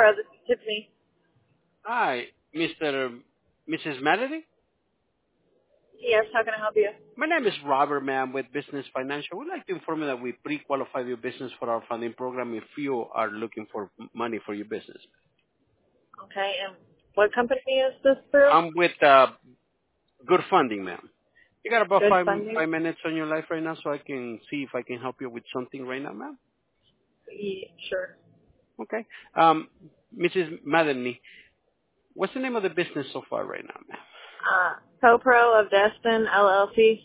Pro. This is Tiffany. Hi, Mrs. Melody. Yes, how can I help you? My name is Robert, ma'am, with Business Financial. We'd like to inform you that we pre-qualify your business for our funding program if you are looking for money for your business. Okay, and what company is this through? I'm with Good Funding, ma'am. You got about Good five Funding? 5 minutes on your life right now, so I can see if I can help you with something right now, ma'am. Yeah, sure. Okay. Mrs. Melanie, what's the name of the business so far right now, ma'am? CoPro of Destin, LLC.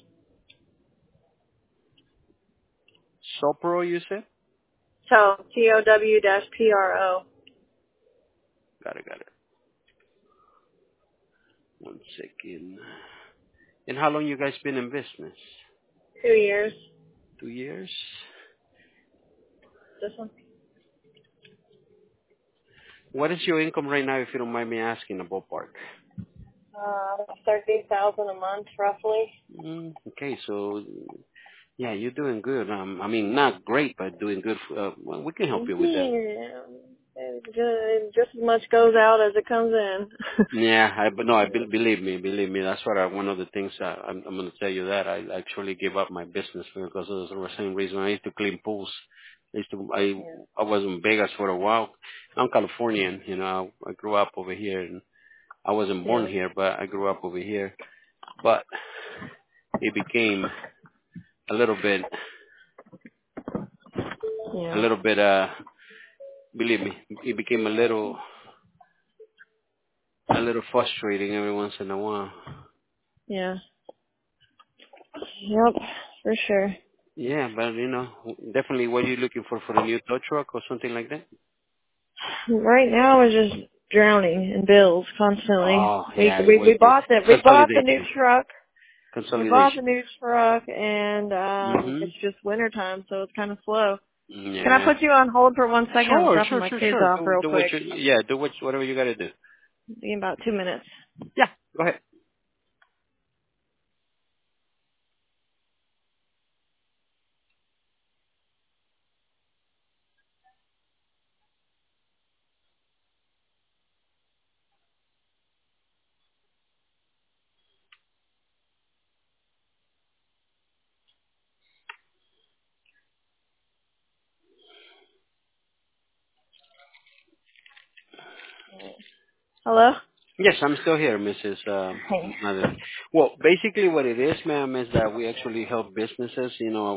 Sopro, you said? TOW-PRO. Got it. One second. And how long you guys been in business? 2 years. 2 years? This one? What is your income right now, if you don't mind me asking, a ballpark? 30,000 a month, roughly. Okay, so yeah, you're doing good. I mean, not great, but doing good. Well, we can help you with that. Yeah, it's good. Just as much goes out as it comes in. Yeah, but no, believe me. That's what one of the things I'm going to tell you that I actually gave up my business because of the same reason. I used to clean pools. I was in Vegas for a while. I'm Californian, you know. I grew up over here, and I wasn't born here, but I grew up over here. But it became a little bit, believe me, it became a little frustrating every once in a while. Yeah. Yep, for sure. Yeah, but you know, definitely what are you looking for a new tow truck or something like that? Right now we're just drowning in bills constantly. Oh, We yeah, we bought the new consolidation. truck. We bought the Consolidation. new truck, and it's Mm-hmm. just winter time, so it's kind of slow. Can I Yeah. put you on hold for 1 second? I'm dropping my kids Sure. off real quick. Do whatever you gotta do. In about 2 minutes. Yeah, go ahead. Hello? Yes, I'm still here, Mrs. Hey. Mother. Well, basically what it is, ma'am, is that we actually help businesses. You know,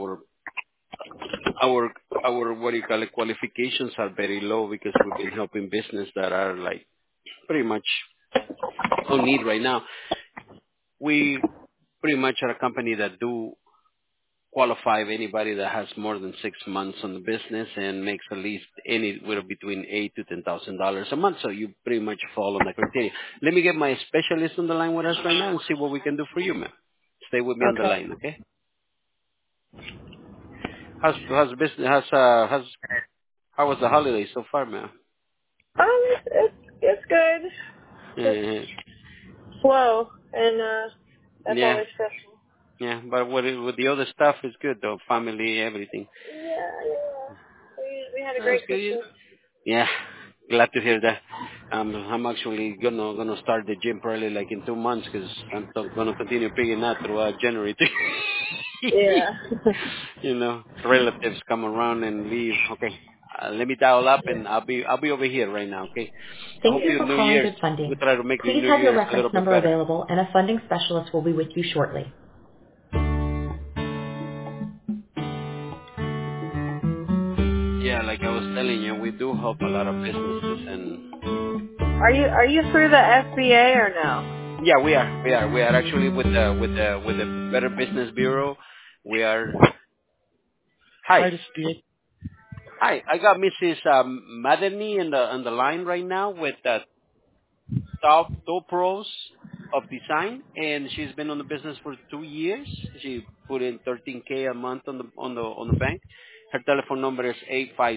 our what do you call it, qualifications are very low because we've been helping business that are like pretty much on need right now. We pretty much are a company that do qualify anybody that has more than 6 months on the business and makes at least anywhere between $8,000 to $10,000 a month. So you pretty much fall on the criteria. Let me get my specialist on the line with us right now and see what we can do for you, ma'am. Stay with me on the Okay. line, okay? How's business? How was the holiday so far, ma'am? It's good. Just Uh, slow, and that's yeah, always stressful. yeah. But with the other stuff, it's good though. Family, everything. Yeah. We had a That's great good. Yeah. Christmas. Yeah, glad to hear that. I'm actually gonna start the gym probably like in 2 months because I'm gonna continue paying that throughout January. Yeah. You know, relatives come around and leave. Okay, let me dial up and I'll be over here right now. Okay. I Thank hope you your for New calling Year's Good we Funding. try to make your Please New have your Year's a little reference bit number better. available and a funding specialist will be with you shortly. Yeah, like I was telling you, we do help a lot of businesses and Are you through the SBA or no? yeah, we are actually with the Better Business Bureau. We are. Hi. Hi, this is Diego. Hi, I got Mrs. Madani on the line right now with top pros of design, and she's been on the business for 2 years. She put in 13K a month on the bank. Her telephone number is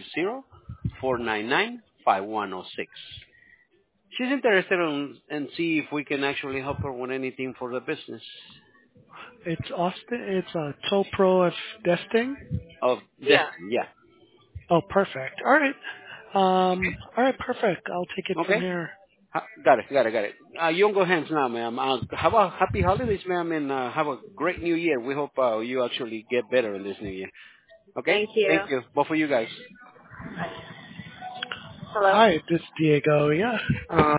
850-499-5106. She's interested in see if we can actually help her with anything for the business. It's Austin. It's Toe Pro of Desting. Of Yeah. Destin, yeah. Oh, perfect. All right. All right, perfect. I'll take it from Okay? here. Got it. You don't go hands now, ma'am. Have a happy holidays, ma'am, and have a great new year. We hope you actually get better in this new year. Okay? Thank you. Thank you. Both of you guys. Hello? Hi, this is Diego. Yeah.